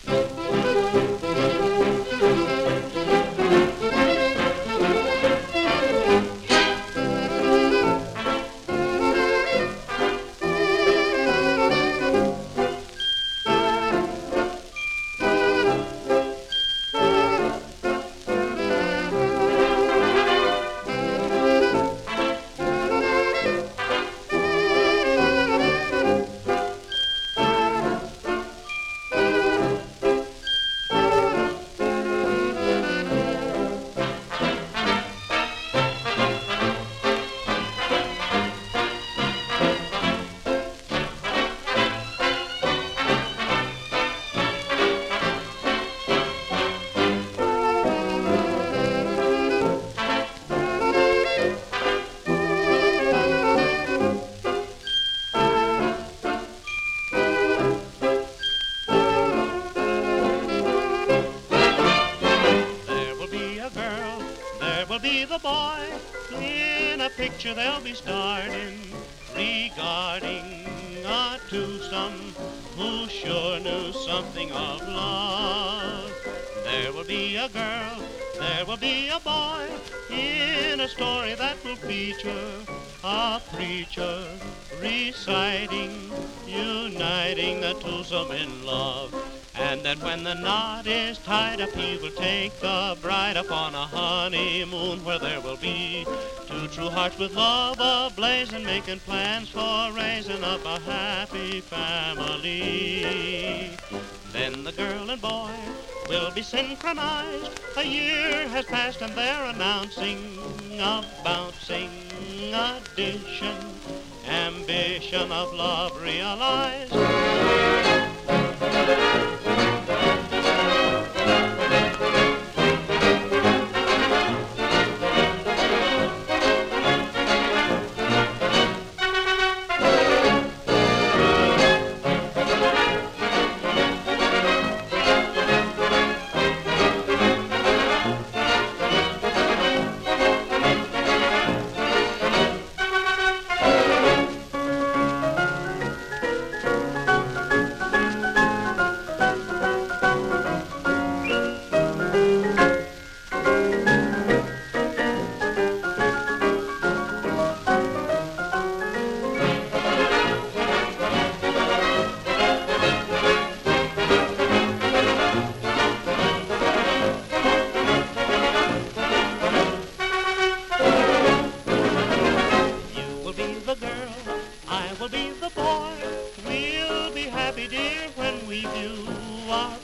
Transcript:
Will be the boy in a picture they'll be starting regarding a twosome who sure knew something of love. There will be a girl, there will be a boy in a story that will feature a preacher reciting, uniting the twosome in love. And that when the knot is tied up, he will take the bride upon a honeymoon where there will be two true hearts with love ablaze and making plans for raising up a happy family. Then the girl and boy will be synchronized. A year has passed and they're announcing a bouncing addition, ambition of love realized. I will be the boy. We'll be happy, dear, when we do our